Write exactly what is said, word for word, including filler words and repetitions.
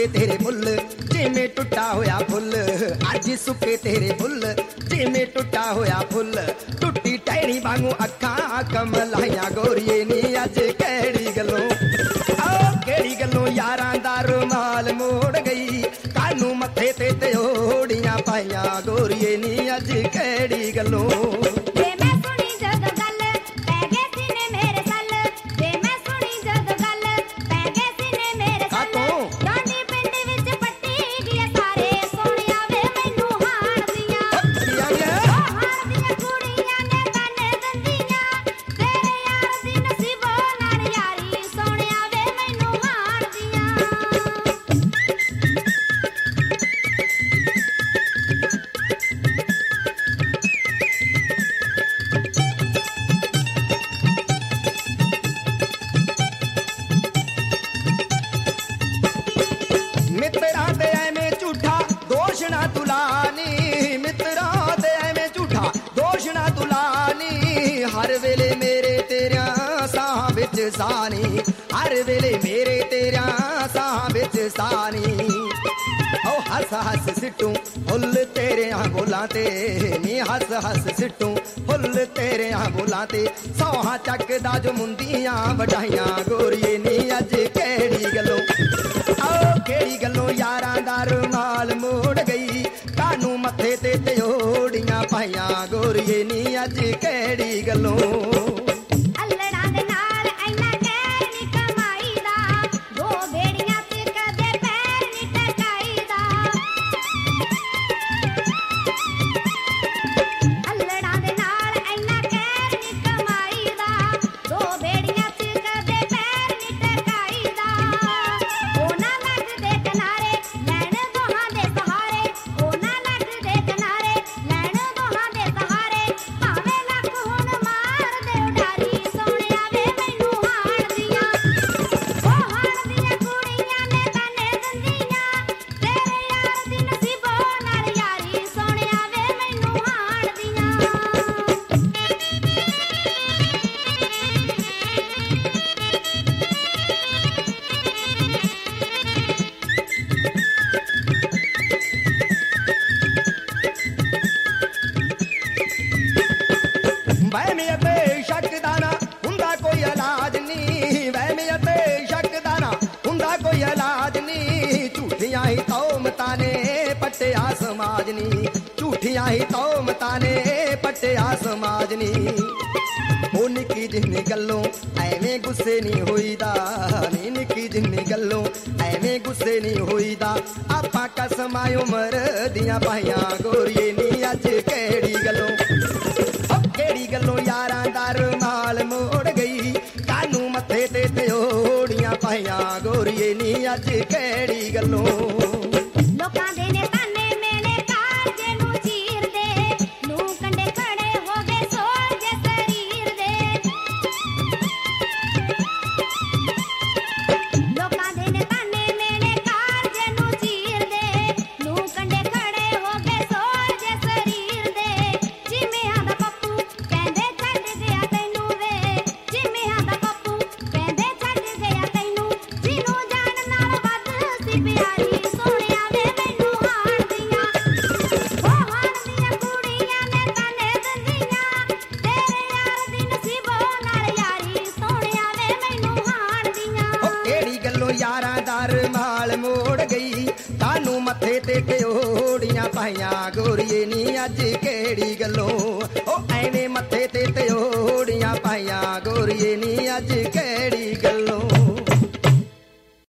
तेरे फुल जिमें टुटा होया फुल, अज सुके तेरे फुल जिमें टुटा होया फुल। टुटी टैनी वांगू अखां कमलाइयां गोरिए नी अज केड़ी गल्लों, ओ केड़ी गल्लों यारां दा रुमाल मोड़ गई, कानू मथे ते त्योड़ियां पाइयां गोरिए नी अज केड़ी गल्लों। हर वेले मेरे तेरिया साह विच सानी, हर वेले मेरे तेरिया साह विच सानी। ओ हस हस सिटू फुल तेरे बोलां ते नी, हस हस सिटू फुल तेरे बोलां ते। सौहा चकदा जो मुंदियां वडाइयां गोरिए नी अज केड़ी गल्लों, ओ केड़ी गल्लों यारां दा रुमाल मोड़ गई, कानू मथे ते त्योड़ियां पाइयां गोरिए नी अज केड़ी गल्लों। पटिया समाज नी, झूठियां ही तौमतां ने पटिया समाज नी। ओ निक्की जिन्नी गल्लों एवें गुस्से नी होईदा, नी निक्की जिन्नी गल्लों एवें गुस्से नी होईदा। आपां कसमां उमर दियां पाइयां गोरिए नी अज केड़ी गल्लों, ओ केड़ी गल्लों यारां दा रुमाल मोड़ गई, कानू मथे ते त्योड़ियां पाइयां गोरिए नी अज केड़ी गल्लों। यारां दा रुमाल मोड़ गई, कानू मथे ते त्योड़ियां पाइयां गोरिए नी अज केड़ी गल्लों, ओ एवें मथे ते त्योड़ियां पाइयां।